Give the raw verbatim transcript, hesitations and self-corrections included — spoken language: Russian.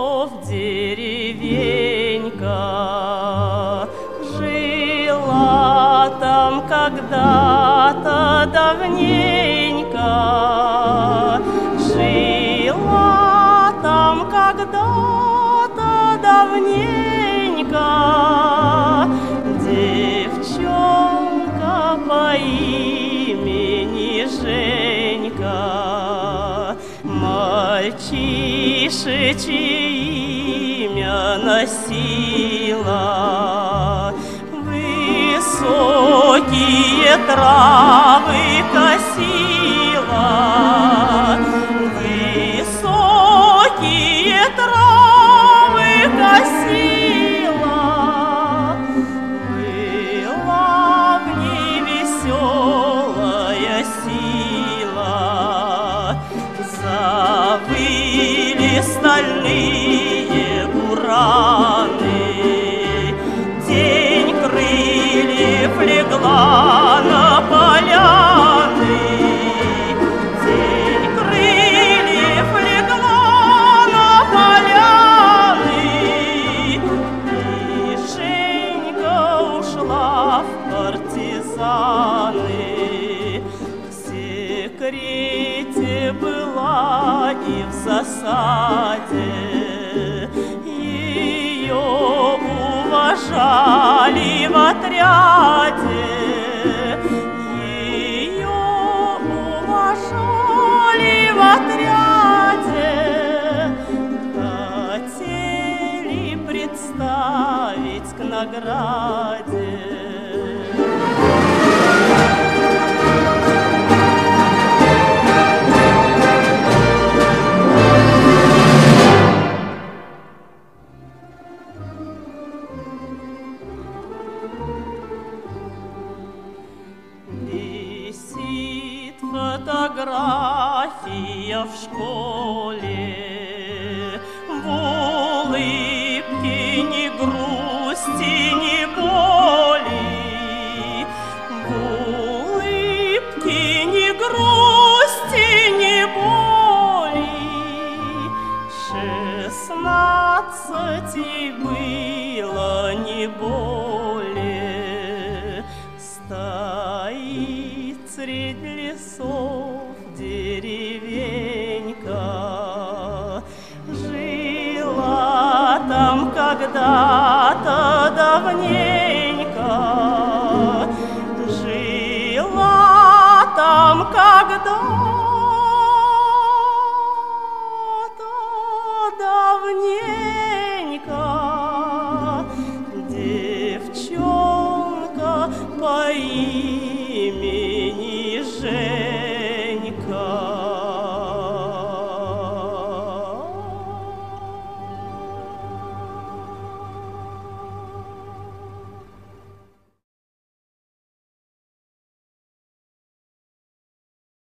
лесов деревенька, жила там когда-то давненько, жила там когда-то давненько девчонка по имени Женька, мальчишечье имя носила, высокие травы косила, высокие травы косила, была в ней веселая сила, завыли стальные бураны, тень крыльев легла на поляны, тень крыльев легла на поляны, и Женька ушла в партизаны. В секрете была и в засаде, ее уважали в отряде, ее уважали в отряде, хотели представить к награде. Висит фотография в школе, в улыбке ни грусти, ни боли, в улыбке ни грусти, ни боли. Шестнадцать ей было, не более. Стоит средь лесов деревенька, жила там когда-то давненько, жила там когда-то